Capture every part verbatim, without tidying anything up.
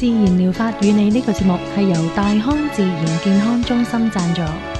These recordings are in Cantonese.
自然療法與你呢個節目係由大康自然健康中心贊助。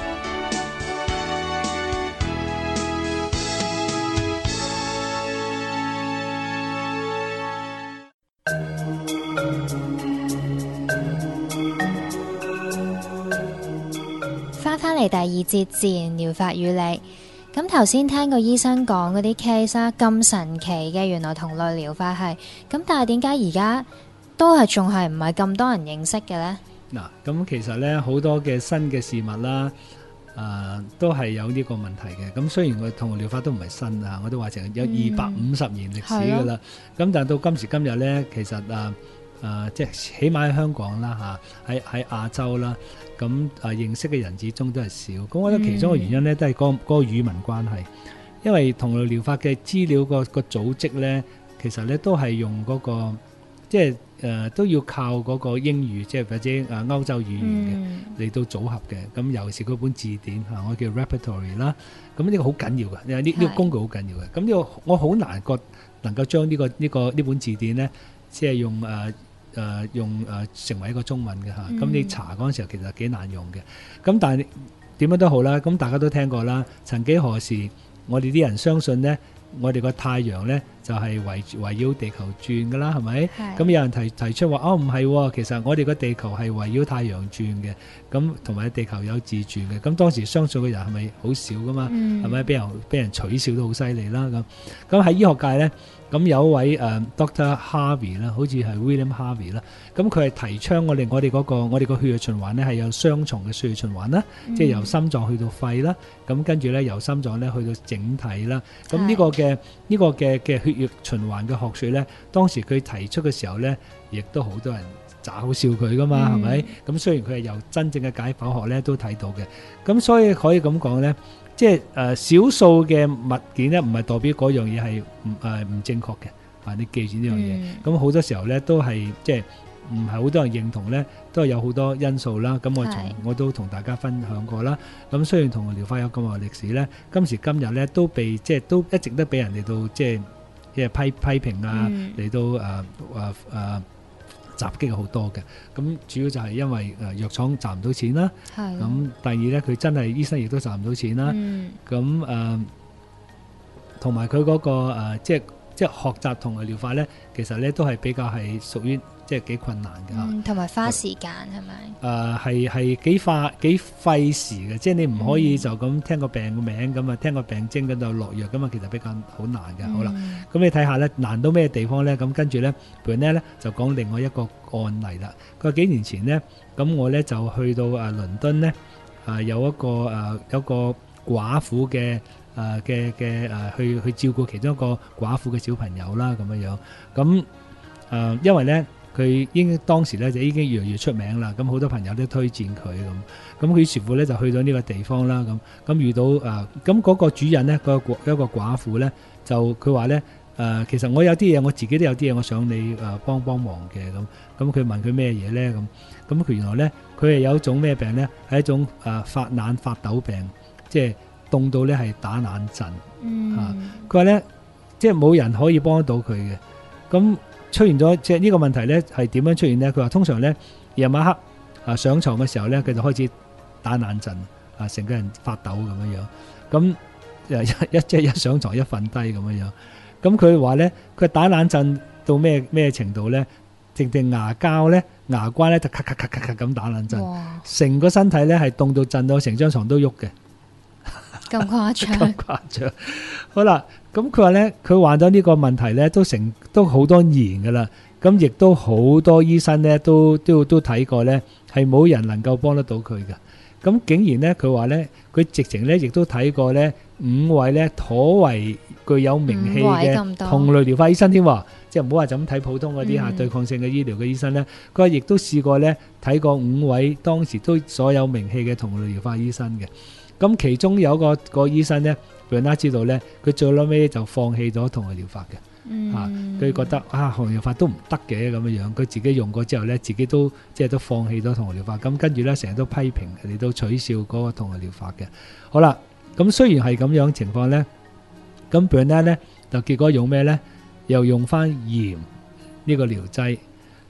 翻返嚟第二節自然療法與你。咁頭先聽個醫生講嗰啲 case 啦，咁神奇嘅，原來同類療法係咁，但係點解而家都係仲係唔係咁多人認識嘅呢？ 嗱，咁其實咧好多嘅新嘅事物啦，誒、呃、都係有呢個問題嘅。咁雖然我同療法都唔係新啊，我都話成有二百五十年歷史噶啦。咁、嗯、但係到今時今日咧，其實誒誒、呃呃、即係起碼喺香港啦嚇，喺喺亞洲啦，咁誒、呃、認識嘅人始終都係少。咁我覺得其中嘅原因咧，都係嗰嗰個語文關係，因為同類療法嘅資料個個組織咧，其實咧都係用嗰、嗰個即係。誒、呃、都要靠嗰個英語，即係或者誒歐洲語言嘅嚟到組合嘅。咁尤其是嗰本字典嚇、啊，我叫 repertory 啦。咁呢個好緊要嘅，因為呢呢個工具好緊要嘅。咁呢個我好難覺能夠將呢、呢個呢、呢個呢本字典咧，即係用誒誒、呃、用誒、呃、成為一個中文嘅嚇。咁、啊、你查嗰陣時候其實幾難用嘅。咁但係點樣都好啦，咁大家都聽過啦。曾幾何時，我哋啲人相信咧，我哋個太陽咧就係、是、圍圍繞地球轉噶啦，係咪？咁有人提提出話哦，唔係、哦，其實我哋個地球係圍繞太陽轉嘅，咁同埋地球有自轉嘅。咁當時相信嘅人係咪好少噶嘛？係咪俾人俾人取笑都好犀利啦？咁咁喺醫學界咧，咁有一位誒、uh, Doctor Harvey 啦，好似係 William Harvey 啦，咁佢係提倡我哋我哋嗰個我哋個血液循環咧係有雙重嘅血液循環啦，嗯、即係由心臟去到肺啦，咁跟住咧由心臟咧去到整體啦。咁呢個嘅呢、呢個嘅嘅血液循環嘅學説咧，當時佢提出嘅時候咧，亦都好多人嘲笑佢噶嘛，係咪、嗯？咁雖然佢係由真正嘅解剖學咧都睇到嘅，咁所以可以咁講咧。即係誒少數嘅物件咧，唔係代表嗰樣嘢係唔誒唔正確嘅。啊，你記住呢樣嘢。咁好、嗯、多時候咧，都係即係唔係好多人認同咧，都係有好多因素啦。咁我從我都同大家分享過啦。咁雖然同療法有咁耐歷史咧，今時今日咧都被即係都一直都俾人嚟到即係即係批批評啊，嚟、嗯、到誒誒誒。呃呃呃襲擊好多嘅，咁主要就係因為誒藥廠賺唔到錢啦，咁第二咧佢真係醫生亦都賺唔到錢啦，咁誒同埋佢嗰個誒、呃、即係即係學習同埋療法咧，其實咧都係比較係屬於即係幾困難嘅嚇， 同埋、嗯、花時間係咪？誒係係幾花幾費時嘅，即係你唔可以就咁聽個病嘅名咁啊，聽個病徵嗰度落藥咁啊，其實比較好難嘅。嗯、好啦，咁你睇下咧難到咩地方咧？咁跟住咧 Bernard 咧就講另外一個案例啦。佢話幾年前咧，咁我咧就去到誒倫敦咧，誒有一個誒有一個寡婦嘅誒嘅嘅誒去去照顧其中一個寡婦嘅小朋友啦，咁樣樣咁誒，因為咧。佢應當時咧就已經越嚟越出名啦，咁好多朋友都推薦佢咁，咁佢似乎咧就去到呢個地方啦，咁咁遇到誒，咁嗰個主人咧，嗰個一個寡婦咧，就佢話咧誒，其實我有啲嘢，我自己都有啲嘢，我想你誒幫幫忙嘅咁，咁佢問佢咩嘢咧咁，咁佢原來咧佢係有一種咩病咧，係一種誒發冷發抖病，即係凍到咧係打冷震，嗯、啊，佢話咧即係冇人可以幫得到佢嘅，咁。出現咗即係呢個問題咧，係點樣出現咧？佢話通常咧夜晚黑啊上床嘅時候咧，佢就開始打冷震啊，成個人發抖咁樣樣。咁誒一一即係一上床一瞓低咁樣樣。咁佢話咧，佢打冷震到咩咩程度咧？直定牙膠咧牙關咧就咔咔咔咔咔咁打冷震，成個身體咧係凍到震到成張床都喐嘅。 咁誇張？ 咁誇張。好啦。咁佢話咧，佢患咗呢個問題咧，都成都好多年噶啦。咁亦都好多醫生咧，都都都睇過咧，係冇人能夠幫得到佢嘅。咁竟然咧，佢話咧，佢直情咧，亦都睇過咧五位咧頗為具有名氣嘅同類療法醫生添喎。即係唔好話就咁睇普通嗰啲嚇對抗性嘅醫療嘅醫生咧。佢話亦都試過咧睇過五位當時都所有名氣嘅同類療法醫生嘅。咁其中有一個個醫生咧。Bernard 知道咧，佢最後尾就放棄咗同類療法嘅，嚇佢、嗯、覺得啊，同類療法都唔得嘅咁樣樣，佢自己用過之後咧，自己都即係都放棄咗同類療法，咁跟住咧成日都批評嚟到取笑嗰個同類療法嘅。好啦，咁雖然係咁樣情況咧，咁 Bernard 咧就結果用咩咧？又用翻鹽呢個療劑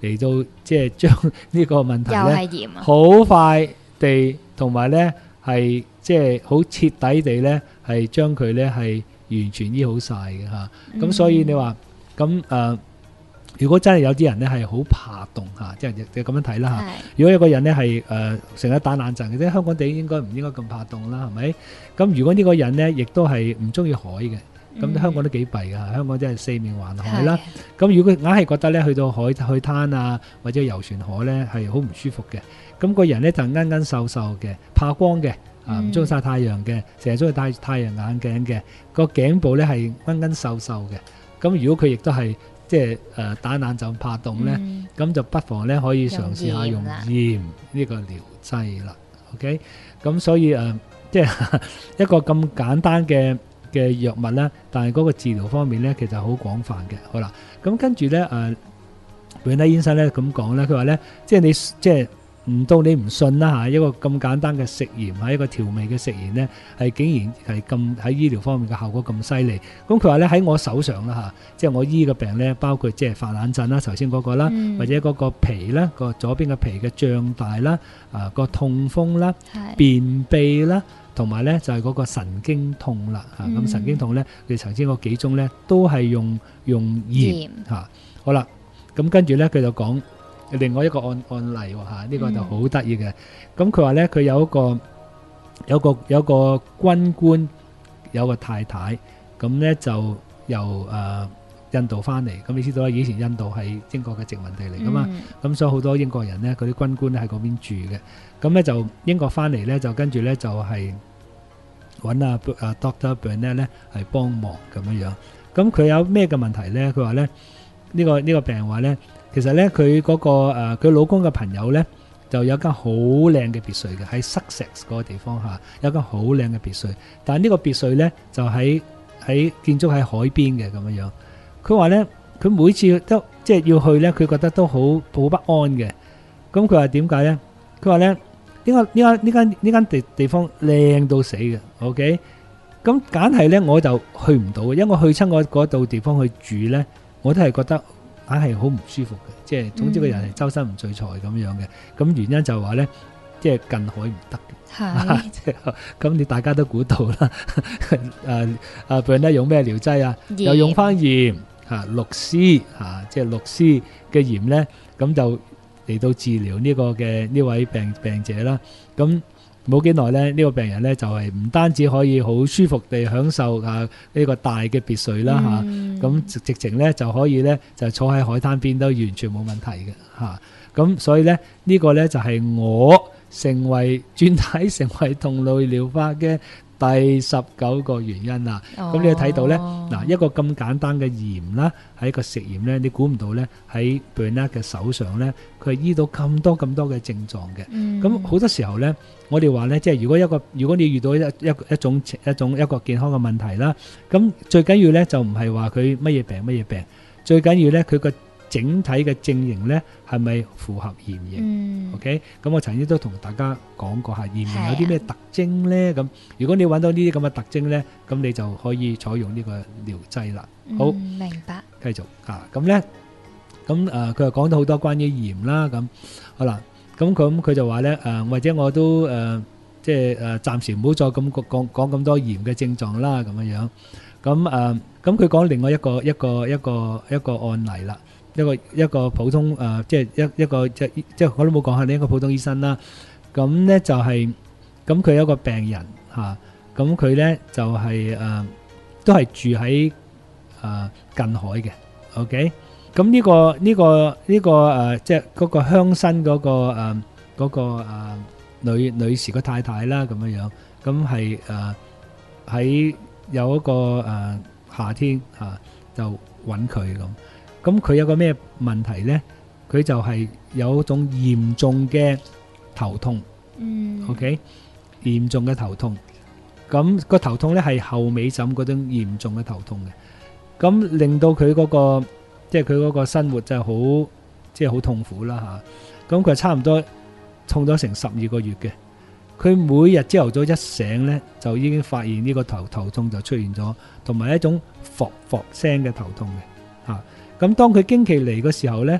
嚟到即係將呢個問題又咧係鹽啊， 好快地同埋咧係即係好徹底地咧係將佢咧係完全醫好晒嘅嚇。咁、 嗯所以你話咁誒，如果真係有啲人咧係好怕凍嚇，即係你咁樣睇啦嚇。 係如果有個人咧係誒成日打冷震嘅，即係香港地應該唔應該咁怕凍啦，係咪？咁如果呢個人咧亦都係唔中意海嘅，咁、 嗯香港都幾弊㗎，香港真係四面環海係啦。咁如果佢硬係覺得咧去到海去灘啊或者遊船河咧係好唔舒服嘅，咁、個人咧就奀奀瘦瘦嘅，怕光嘅，啊唔中意曬太陽嘅，成日中意戴太陽眼鏡嘅，個頸部咧係奀奀瘦瘦嘅。咁如果佢亦都係即係誒打冷震怕凍咧， 嗯咁就不妨咧可以嘗試下用用鹽啦鹽呢個療劑啦。OK，咁所以誒、呃即係一個咁簡單嘅嘅藥物咧，但係嗰個治療方面咧，其實好廣泛嘅。好啦，咁跟住咧誒，本拉醫生咧咁講咧，佢話咧，即係你即係唔到你唔信啦嚇，一個咁簡單嘅食鹽係一個調味嘅食鹽咧，係竟然係咁喺醫療方面嘅效果咁犀利。咁佢話咧喺我手上啦嚇，即係我醫嘅病咧，包括即係發冷震啦，頭先嗰個啦， 嗯或者嗰個脾啦，個左邊嘅脾嘅脹大啦，啊個痛風啦。 係便秘啦，同埋咧就係嗰個神經痛啦嚇。咁、 嗯神經痛咧，佢頭先嗰幾種咧都係用用鹽鹽嚇。好啦，咁跟住咧佢就講另外一個案案例喎嚇，呢、個就好得意嘅。咁佢話咧佢有一個有個有個軍官有個太太，咁咧就由誒、呃印度翻嚟。咁你知道啦，以前印度係英國嘅殖民地嚟噶嘛。 嗯咁所以好多英國人咧，嗰啲軍官咧喺嗰邊住嘅。咁咧就英國翻嚟咧，就跟住咧就係揾阿阿 Doctor Burnett 咧係幫忙咁樣樣。咁佢有咩嘅問題咧？佢話咧呢個呢個病人話咧，其實咧佢嗰個誒佢老公嘅朋友咧就有間好靚嘅別墅嘅，喺 Sussex 嗰個地方嚇，有間好靚嘅別墅。但係呢個別墅咧就喺喺建築喺海邊嘅咁樣樣。佢話咧，佢每次都即係要去咧，佢覺得都好好不安嘅。咁佢話點解咧？佢話咧呢個呢間呢間呢間地地方靚到死嘅，OK。咁簡係咧我就去唔到嘅，因為我去親我嗰度地方去住咧，我都係覺得硬係好唔舒服嘅。即係總之個人係周身唔聚財咁樣嘅。咁原因就係話咧，即係近海唔得嘅。 係即係咁，你大家都估到啦。誒誒，病咧用咩療劑啊？ 鹽又用翻鹽。嚇氯絲嚇，即係氯絲嘅鹽咧，咁就嚟到治療呢個嘅呢位病病者啦。咁冇幾耐咧，呢個病人咧就係唔單止可以好舒服地享受啊呢個大嘅別墅啦嚇， 嗯咁直直情咧就可以咧就坐喺海灘邊都完全冇問題嘅嚇。咁所以咧呢個咧就係我成為轉體成為同類療法嘅第十九個原因啦。咁你睇到咧，嗱一個咁簡單嘅鹽啦，係一個食鹽咧，你估唔到咧喺 Bernard 嘅手上咧，佢係醫到咁多咁多嘅症狀嘅。咁好多時候咧，我哋話咧，即係如果一個如果你遇到一一一種一種一個健康嘅問題啦，咁最緊要咧就唔係話佢乜嘢病乜嘢病，最緊要咧佢個整體嘅症型咧係咪符合鹽型？ 嗯 OK，咁我曾經都同大家講過下鹽型係啊有啲咩特徵咧？咁如果你揾到呢啲咁嘅特徵咧，咁你就可以採用呢個療劑啦。好， 嗯明白。 繼續啊，咁咧，咁誒佢又講到好多關於鹽啦，咁好啦，咁佢咁佢就話咧誒，或者我都誒即係誒暫時唔好再咁講講講咁多鹽嘅症狀啦，咁樣樣。咁誒咁佢講另外一個一個一個一個案例啦。一個一個普通誒、呃，即係一一個即即我都冇講下你一個普通醫生啦。咁咧就係咁，佢有一個病人嚇，咁佢咧就係、是、誒、呃、都係住喺誒、呃、近海嘅。OK，咁呢、這個呢、這個呢、這個誒、呃、即係嗰個鄉紳嗰、那個誒嗰、呃那個呃、女女士個太太啦，咁樣樣咁係誒喺有一個誒、呃、夏天嚇、啊、就揾佢咁。咁佢有個咩問題咧？佢就係有一種嚴重嘅頭痛。 嗯 OK，嚴重嘅頭痛。咁個頭痛咧係後尾枕嗰種嚴重嘅頭痛嘅。咁令到佢嗰個即係佢嗰個生活就係好即係好痛苦啦嚇。咁佢差唔多痛咗成十二個月嘅。佢每日朝頭早一醒咧，就已經發現呢個頭頭痛就出現咗，同埋一種霍霍聲嘅頭痛嘅嚇。咁當佢經期嚟嘅時候咧，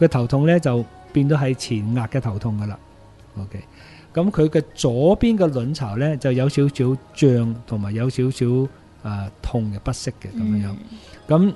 佢頭痛咧就變咗係前額嘅頭痛噶啦。OK，咁佢嘅左邊嘅卵巢咧就有少少脹同埋有少少誒痛嘅不適嘅咁樣樣。咁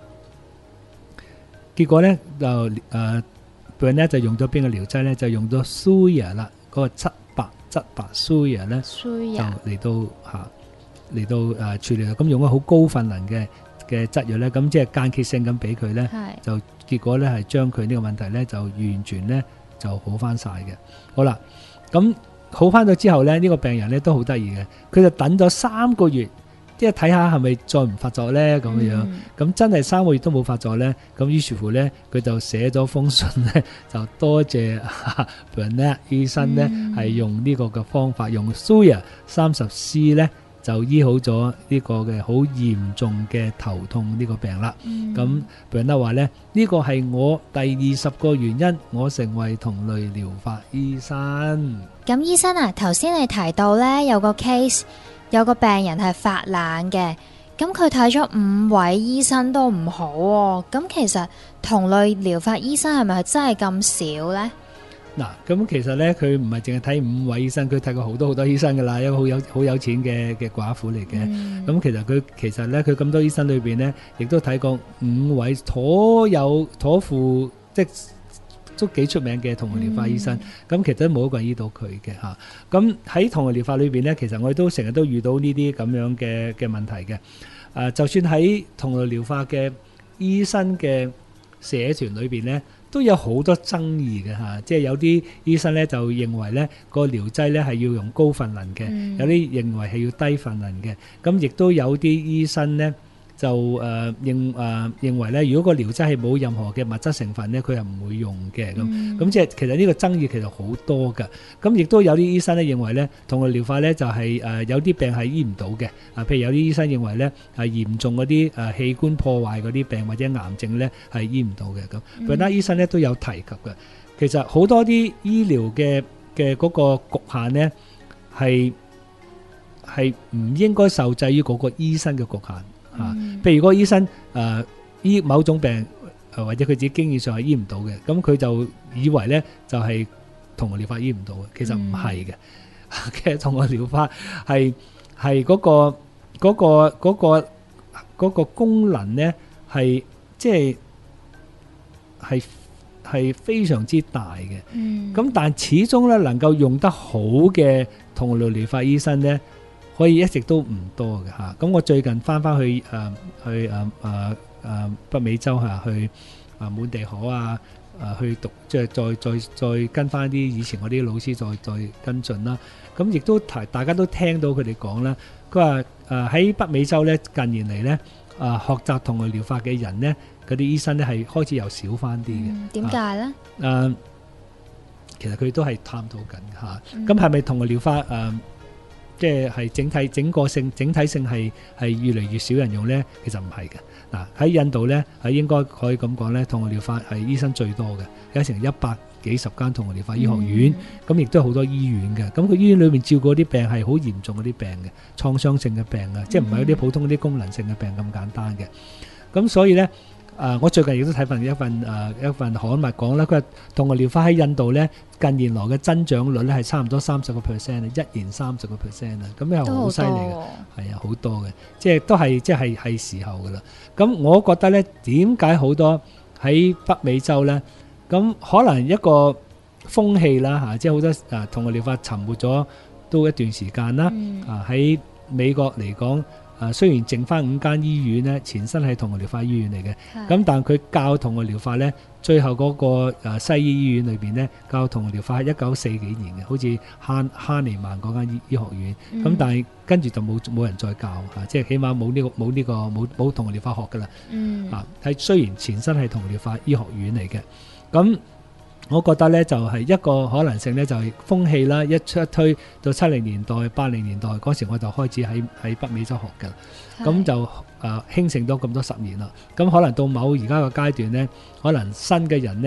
結果咧就誒 Burnett 就用咗邊個療劑咧？就用咗 Thuya 啦，嗰個七百質白 Thuya 咧就嚟到嚇嚟到誒處理啦。咁用咗好高分能嘅嘅質藥咧，咁即係間歇性咁俾佢咧，就結果咧係將佢呢個問題咧就完全咧就好翻晒嘅。好啦，咁好翻咗之後咧，呢個病人咧都好得意嘅，佢就等咗三個月。即係睇下係咪再唔發作咧咁樣，咁、嗯、真係三個月都冇發作咧，咁於是乎咧佢就寫咗封信咧，就多謝 Burnett 醫生咧係、嗯、用呢個嘅方法，用 Thuya 三十 C 咧就醫好咗呢個嘅好嚴重嘅頭痛呢個病啦。咁、嗯、Burnett 話咧呢、呢個係我第二十個原因，我成為同類療法醫生。 咁醫生啊，頭先你提到咧有個 case。有個病人係發冷嘅，咁佢睇咗五位醫生都唔好喎，咁其實同類療法醫生係咪真係咁少呢？ 嗱，咁其實咧佢唔係淨係睇五位醫生，佢睇過好多好多醫生噶啦，一個好有好有錢嘅嘅寡婦嚟嘅。咁、嗯、其實佢其實咧佢咁多醫生裏邊咧，亦都睇過五位頗有頗富即都幾出名嘅同類療法醫生，咁、嗯、其實都冇一個人醫到佢嘅嚇。咁喺同類療法裏邊咧，其實我哋都成日都遇到呢啲咁樣嘅嘅問題嘅。誒、呃，就算喺同類療法嘅醫生嘅社團裏邊咧，都有好多爭議嘅嚇。即係有啲醫生咧就認為咧個療劑咧係要用高分能嘅，嗯、有啲認為係要低分能嘅。咁亦都有啲醫生咧。就誒、呃、認誒、呃、認為咧，如果個療劑係冇任何嘅物質成分咧，佢係唔會用嘅咁。咁、嗯、即係其實呢個爭議其實好多㗎。咁亦都有啲醫生咧認為咧，同類療法咧就係、是、誒、呃、有啲病係醫唔到嘅。啊，譬如有啲醫生認為咧係嚴重嗰啲誒器官破壞嗰啲病或者癌症咧係醫唔到嘅咁。其他、嗯、醫生咧都有提及嘅。其實好多啲醫療嘅嘅嗰個局限咧係係唔應該受制於嗰個醫生嘅局限。啊，譬如嗰個醫生誒、呃、醫某種病，呃、或者佢自己經驗上係醫唔到嘅，咁佢就以為咧就係、是、同類療法醫唔到嘅，其實唔係嘅。其實同類療法係係嗰個嗰、嗰個嗰、嗰個嗰個功能咧係即係係係非常之大嘅。咁、嗯、但始終咧能夠用得好嘅同類療法醫生咧，可以一直都唔多嘅嚇，咁我最近翻翻去誒、呃、去誒誒誒北美洲嚇，去啊滿地可啊誒去讀，即係再再再跟翻啲以前嗰啲老師再再跟進啦。咁亦都提大家都聽到佢哋講啦，佢話誒喺北美洲咧近年嚟咧誒學習同類療法嘅人咧，嗰啲醫生咧係開始又少翻啲嘅。 點解咧？ 誒，其實佢都係探討緊嚇。咁係咪同類療法誒？呃即係整體整個性整體性係係越嚟越少人用咧，其實唔係嘅。嗱喺印度咧，係應該可以咁講咧，同類療法係醫生最多嘅，有成一百幾十間同類療法醫學院，咁亦都好多醫院嘅。咁佢醫院裏面照顧啲病係好嚴重嗰啲病嘅，創傷性嘅病啊，即係唔係嗰啲普通嗰啲功能性嘅病咁簡單嘅。咁所以咧。誒、呃，我最近亦都睇份一份誒、呃、一份刊物講啦，佢話同類療法喺印度咧近年來嘅增長率咧係差唔多三十個 percent 啊，一年三十個 percent 啊，咁又好犀利嘅，係啊，好多嘅，即係都係即係係時候噶啦。咁我覺得咧，點解好多喺北美洲咧，咁可能一個風氣啦嚇、啊，即係好多誒同類療法沉沒咗都一段時間啦。嗯、啊喺美國嚟講。誒雖然剩翻五間醫院咧，前身係同類療法醫院嚟嘅，咁但係佢教同類療法咧，最後嗰個西醫醫院裏邊咧，教同類療法係一九四幾年嘅，好似哈哈尼曼嗰間醫醫學院，咁、嗯、但係跟住就冇冇人再教嚇，即係起碼冇呢、呢個冇呢、呢個冇冇同類療法學噶啦，嗯、啊係雖然前身係同類療法醫學院嚟嘅，咁。我覺得咧就係一個可能性咧，就係風氣啦，一出一推到七零年代、八零年代嗰時，我就開始喺喺北美洲學㗎，咁就誒興盛咗咁多十年啦。咁可能到某而家個階段咧，可能新嘅人咧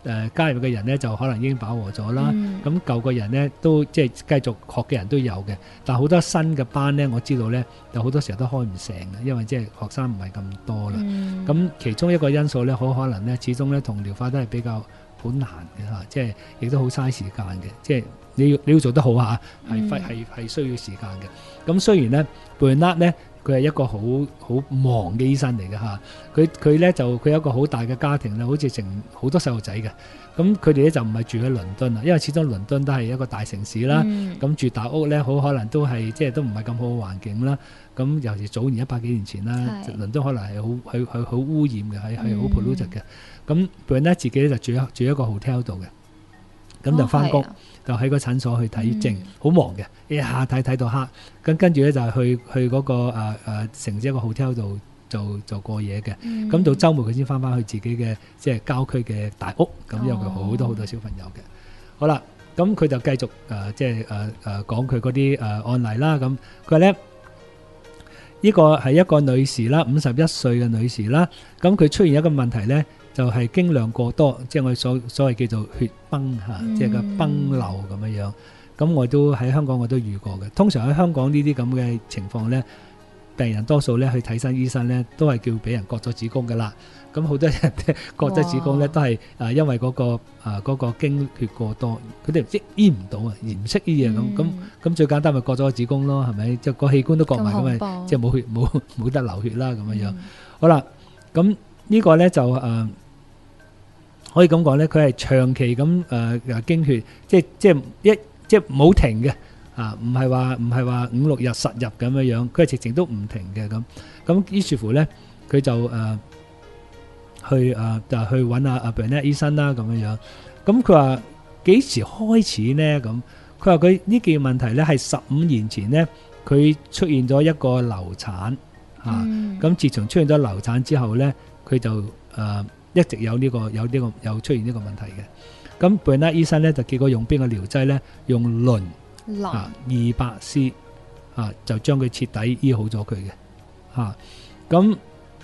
誒加入嘅人咧就可能已經飽和咗啦。 嗯咁舊嘅人咧都即係繼續學嘅人都有嘅，但係好多新嘅班咧，我知道咧有好多時候都開唔成嘅，因為即係學生唔係咁多啦。 嗯咁其中一個因素咧，好可能咧，始終咧同療法都係比較好難嘅嚇，即係亦都好嘥時間嘅，即係你要你要做得好嚇，係費係係需要時間嘅。咁雖然咧 Bernard 咧，佢係一個好好忙嘅醫生嚟嘅嚇，佢佢咧就佢有一個好大嘅家庭咧，好似成好多細路仔嘅。咁佢哋咧就唔係住喺倫敦啊，因為始終倫敦都係一個大城市啦。咁、 嗯、 住大屋咧，好可能都係即係都唔係咁好嘅環境啦。咁尤其早年一百幾年前啦， 係倫敦可能係好係係好污染嘅，係係好 polluted 嘅。咁嗯 Bernard 自己咧就住一住一個 hotel 度嘅，咁就翻工。 哦就喺個診所去睇症，好、 嗯、 忙嘅，一下睇睇到黑，咁跟住咧就係去去嗰、那個誒誒、呃、城市一個 hotel 度做做過夜嘅，咁、 嗯、 到週末佢先翻翻去自己嘅即係郊區嘅大屋，咁有佢好多好多小朋友嘅。好啦，咁佢就繼續誒、呃、即係誒誒講佢嗰啲誒案例啦。咁佢話咧呢個係一個女士啦，五十一歲嘅女士啦，咁佢出現一個問題咧。就係經量過多，即係我哋所所謂叫做血崩嚇，嗯、即係個崩漏咁樣樣。咁我都喺香港我都遇過嘅。通常喺香港呢啲咁嘅情況咧，病人多數咧去睇新醫生咧，都係叫俾人割咗子宮噶啦。咁好多人割咗子宮咧，都係誒因為嗰、嗰個誒、呃嗰個、經血過多，佢哋醫醫唔到啊，唔識醫啊咁。咁咁最簡單咪割咗個子宮咯，係咪？即係個器官都割埋咁咪，即係冇血冇冇得流血啦咁樣樣。嗯、好啦，咁呢個咧就誒。呃可以咁講咧，佢係長期咁誒誒經血，即係即係一即係冇停嘅啊，唔係話唔係話五六日十日咁樣樣，佢係直情都唔停嘅咁。咁於是乎咧，佢就誒、呃、去誒、呃、就去揾阿阿 Bernard 醫生啦咁樣樣。咁佢話幾時開始咧？咁佢話佢呢件問題咧係十五年前咧，佢出現咗一個流產嚇。咁、啊嗯、自從出現咗流產之後咧，佢就誒。呃一直有呢、這個有呢、這個有出現呢個問題嘅，咁 Bernard 醫生咧就結果用邊個療劑咧？用磷啊二百 C 啊，就將佢徹底醫好咗佢嘅嚇。咁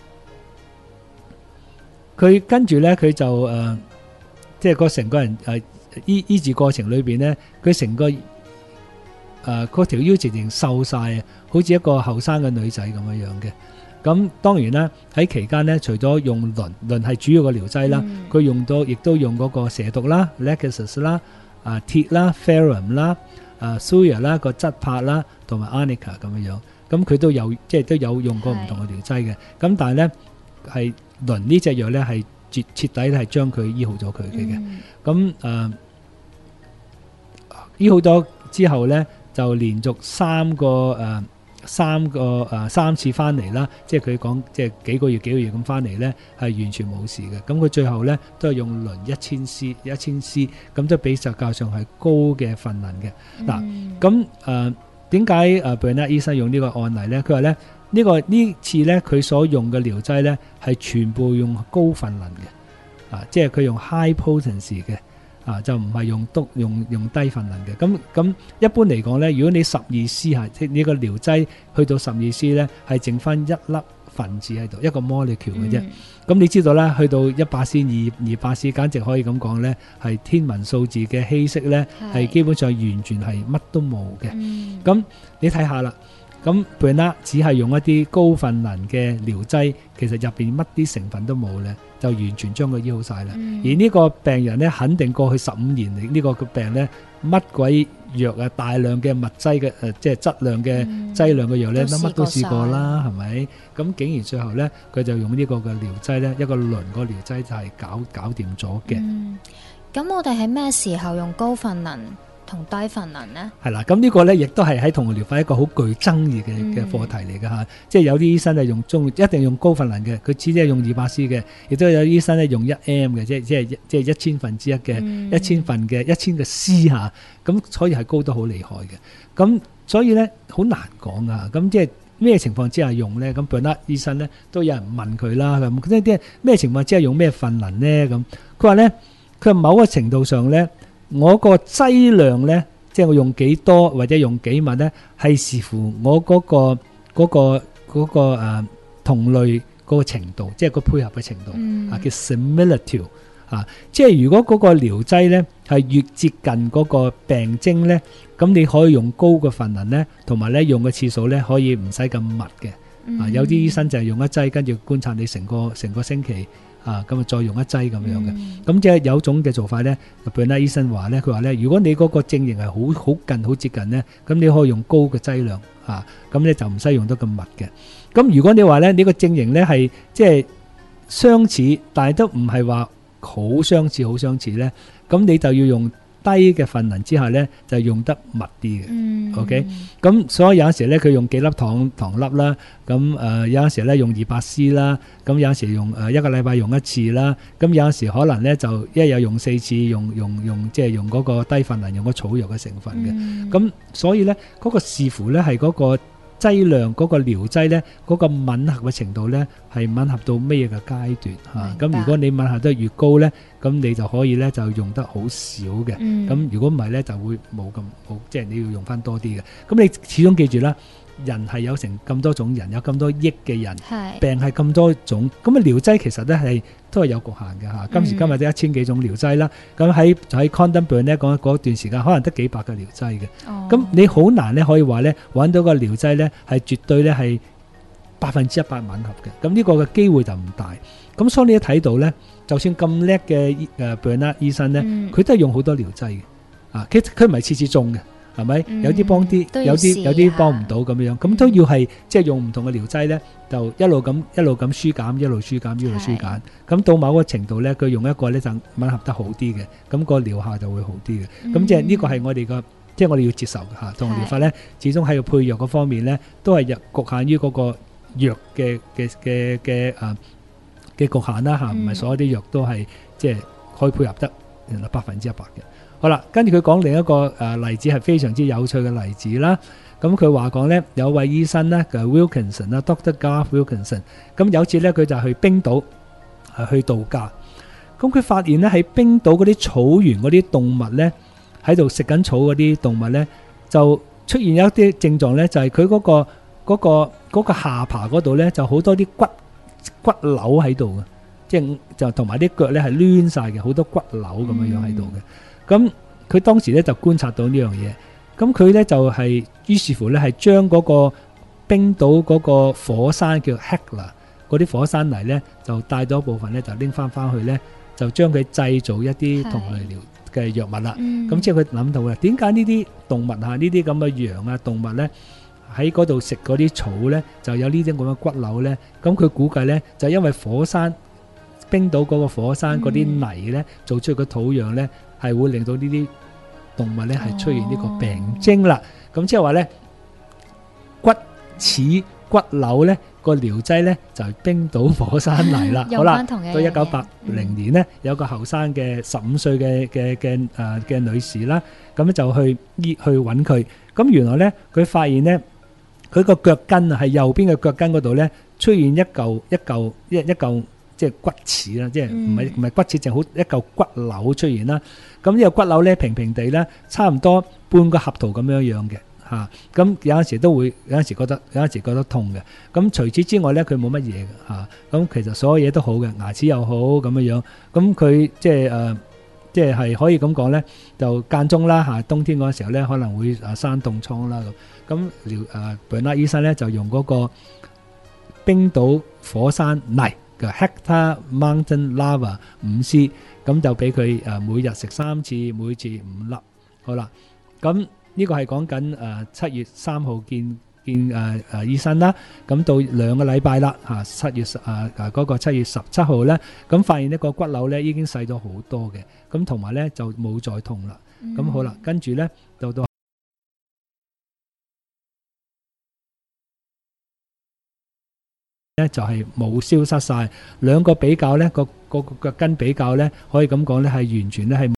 佢跟住咧，佢就誒、呃，即係個成個人誒、呃、醫醫治過程裏邊咧，佢成個誒嗰條腰直情瘦晒啊，好似一個後生嘅女仔咁樣樣嘅。咁當然啦，喺期間咧，除咗用磷，磷係主要嘅療劑啦，佢、嗯、用到亦都用嗰個蛇毒啦、Laxus 啦、啊鐵啦、Ferrum 啦、啊 Suya 啦個質柏啦，同埋 Arnica 咁樣樣。咁佢都有即係都有用過唔同嘅療劑嘅。咁是但係咧係磷呢隻藥咧係徹徹底係將佢醫好咗佢嘅。咁誒、嗯呃、醫好咗之後咧，就連續三個誒。呃三個誒、呃、三次翻嚟啦，即係佢講即係幾個月幾個月咁翻嚟咧，係完全冇事嘅。咁佢最後咧都係用磷一千 C 一千 C， 咁都比實較上係高嘅份能嘅。嗱、嗯，咁誒點解誒 Bernard 醫生用呢個案例咧？佢話咧呢、呢個呢次咧佢所用嘅療劑咧係全部用高份能嘅，啊，即係佢用 high potency 嘅。啊，就唔係用督用用低份能嘅，咁咁一般嚟講咧，如果你十二 C 係即係呢個療劑去到十二 C 咧，係剩翻一粒分子喺度，一個 molecule 嘅啫。咁、嗯、你知道啦，去到一百 C、二二百 C，簡直可以咁講咧，係天文數字嘅稀釋咧，係基本上完全係乜都冇嘅。咁、嗯、你睇下啦。咁 Bernard 只係用一啲高份能嘅療劑，其實入邊乜啲成分都冇咧，就完全將佢醫好晒啦。嗯、而呢個病人咧，肯定過去十五年嚟呢個個病咧，乜鬼藥啊，大量嘅物質嘅誒，即係質量嘅、嗯、劑量嘅藥咧，乜乜都試過啦，係咪？咁竟然最後咧，佢就用呢個嘅療劑咧，一個磷個療劑就係搞搞掂咗嘅。 咁、嗯、我哋喺咩時候用高份能同低份能呢？ 係啦，咁呢個咧亦都係喺同療法一個好具爭議嘅嘅課題嚟㗎嚇。即係有啲醫生係用中一定用高份能嘅，佢只係用二百 C 嘅，亦都有醫生咧用一 M 嘅，即係即係即係一千分之一嘅、嗯、一千份嘅一千個 C 嚇，咁所以係高得好厲害嘅。咁所以咧好難講啊。咁即係咩情況之下用咧？咁 Bernard 醫生咧都有人問佢啦。咁即係咩情況之下用咩份能咧？咁佢話咧，佢某個程度上咧。我個劑量咧，即係我用幾多或者用幾密咧，係視乎我嗰、嗰個嗰、嗰個嗰、嗰個誒同類嗰個程度，即係個配合嘅程度、嗯、啊，叫 similitude 嚇。即係如果嗰個療劑咧係越接近嗰個病徵咧，咁你可以用高嘅份量咧，同埋咧用嘅次數咧可以唔使咁密嘅。啊，有啲醫生就係用一劑，跟住觀察你成個成個星期，啊，咁啊再用一劑咁樣嘅。咁、嗯、即係有種嘅做法咧，本來醫生話咧，佢話咧，如果你嗰個症型係好好近好接近咧，咁你可以用高嘅劑量，啊，咁咧就唔使用得咁密嘅。咁如果你話咧，你個症型咧係即係相似，但係都唔係話好相似好相似咧，咁你就要用低嘅份量之下咧，就用得密啲嘅。嗯、OK， 咁所以有陣時咧，佢用幾粒糖糖粒啦，咁誒、呃、有陣時咧用二百 C 啦，咁有陣時用誒、呃、一個禮拜用一次啦，咁有陣時可能咧就一日用四次，用用用即係用嗰個低份量，用個草藥嘅成分嘅。咁、嗯、所以咧嗰、嗰個視乎咧係嗰個劑量，嗰個療劑咧，嗰個吻合嘅程度咧，係吻合到咩嘅階段嚇？咁如果你吻合得越高咧，咁你就可以咧就用得好少嘅。咁如果唔係咧，就會冇咁好，即係你要用翻多啲嘅。咁你始終記住啦，人係有成咁多種人，有咁多億嘅人，病係咁多種，咁啊療劑其實咧係都係有局限嘅嚇。今時今日得一千幾種療劑啦，咁喺喺 condom burn 咧講嗰段時間，可能得幾百個療劑嘅。咁、哦、你好難咧可以話咧揾到個療劑咧係絕對咧係百分之一百吻合嘅。咁呢個嘅機會就唔大。咁所以你一睇到咧，就算咁叻嘅誒 burn 醫生咧，佢、嗯、都係用好多療劑嘅。啊，佢佢唔係次次中嘅。係咪、嗯、有啲幫啲，有啲有啲幫唔到咁樣，咁、嗯、都要係即係用唔同嘅療劑咧，就一路咁一路咁輸減，一路輸減，一路輸減。咁到某個程度咧，佢用一個咧就吻合得好啲嘅，咁個療效就會好啲嘅。咁、嗯、即係呢個係我哋個，即係我哋要接受嘅嚇。同療法咧，始終喺個配藥嗰方面咧，都係局限於嗰個藥嘅嘅嘅嘅啊嘅局限啦嚇，唔係所有啲藥都係即係可以配合得原來百分之一百嘅。好啦，跟住佢講另一個誒、呃、例子係非常之有趣嘅例子啦。咁佢話講咧，有位醫生咧，叫 Wilkinson 啦 ，Doctor Garth Wilkinson。咁有次咧，佢就去冰島係去度假。咁佢發現咧喺冰島嗰啲草原嗰啲動物咧，喺度食緊草嗰啲動物咧，就出現一啲症狀咧，就係佢嗰個嗰、嗰個嗰個下巴嗰度咧，就好多啲骨骨瘤喺度嘅，即係就同埋啲腳咧係攣晒嘅，好多骨瘤咁樣樣喺度嘅。咁佢當時咧就觀察到呢樣嘢，咁佢咧就係、是、於是乎咧係將嗰個冰島嗰個火山叫 Hekla 嗰啲火山泥咧，就帶咗一部分咧就拎翻翻去咧，就將佢製造一啲同類療嘅藥物啦。咁即係佢諗到啦，點解呢啲動物啊，呢啲咁嘅羊啊動物咧喺嗰度食嗰啲草咧，就有呢啲咁嘅骨瘤咧？咁佢估計咧就因為火山冰島嗰個火山嗰啲泥咧做出個土壤咧。係會令到呢啲動物咧係出現呢個病徵啦。咁即係話咧骨齒骨瘤咧個療劑咧就係冰島火山泥啦。好啦，到一九八零年咧有個後生嘅十五歲嘅嘅嘅誒嘅女士啦，咁就去醫去揾佢。咁原來咧佢發現咧佢個腳跟啊係右邊嘅腳跟嗰度咧出現一嚿一嚿一一嚿。即係骨齒啦，即係唔係唔係骨齒，淨好一嚿骨瘤出現啦。咁呢個骨瘤咧平平地咧，差唔多半個合桃咁樣樣嘅嚇。咁有陣時都會有陣時覺得有陣時覺得痛嘅。咁除此之外咧，佢冇乜嘢嘅嚇。咁其實所有嘢都好嘅，牙齒又好咁樣樣。咁佢即係誒，即係係可以咁講咧，就間中啦嚇。冬天嗰陣時候咧，可能會誒生凍瘡啦咁。咁療誒本拉醫生咧就用嗰個冰島火山泥。Hekla Mountain Lava 五 C， 咁就俾佢誒每日食三次，每次五粒。好啦，咁呢個係講緊誒七月三號見見誒誒醫生啦。咁到兩個禮拜啦嚇，七月十誒誒嗰個七月十七號咧，咁發現呢個骨瘤咧已經細咗好多嘅，咁同埋咧就冇再痛啦。咁好啦，跟住咧到到。咧就係冇消失晒，兩個比較咧個個個腳跟比較咧，可以咁講咧係完全咧係。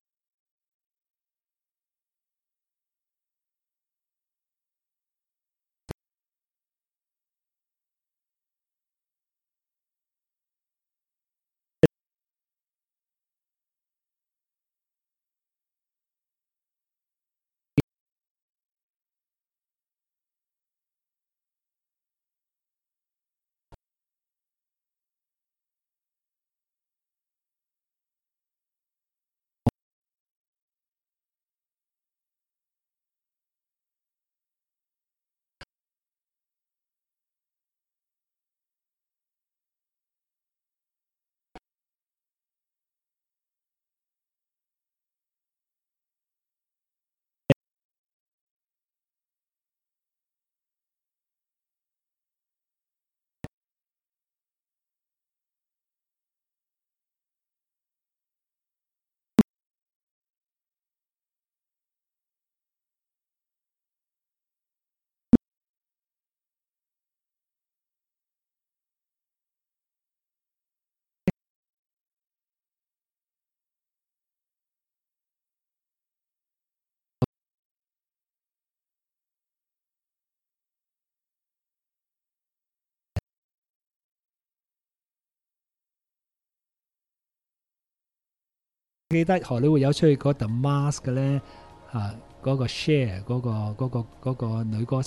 記得荷里活有出去嗰 The Mask 嘅咧，嚇嗰個 Cher 嗰個嗰個嗰個女歌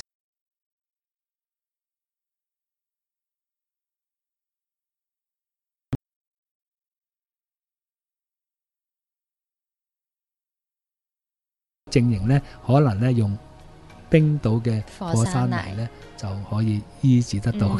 證型咧，可能咧用冰島嘅火山泥咧就可以醫治得到。 嗯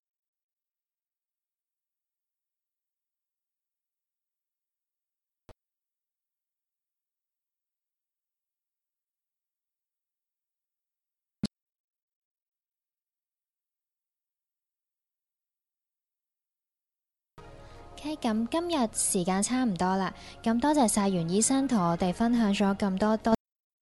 OK，咁今日時間差唔多啦，咁多謝晒袁醫生同我哋分享咗咁多多。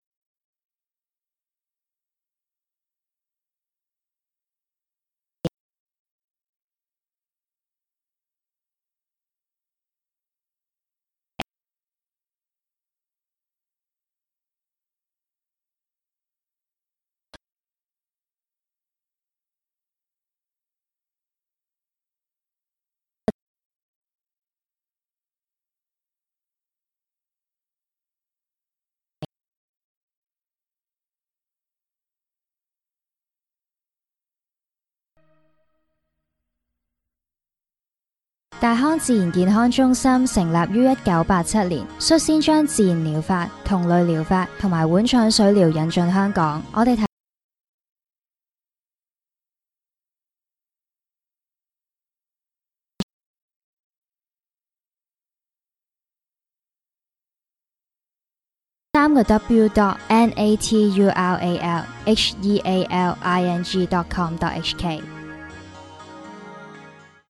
大康自然健康中心成立於一九八七年，率先將自然療法、同類療法同埋碗腸水療引進香港。我哋睇三個 w dot n a t u r a l h e a l i n g dot com dot h k。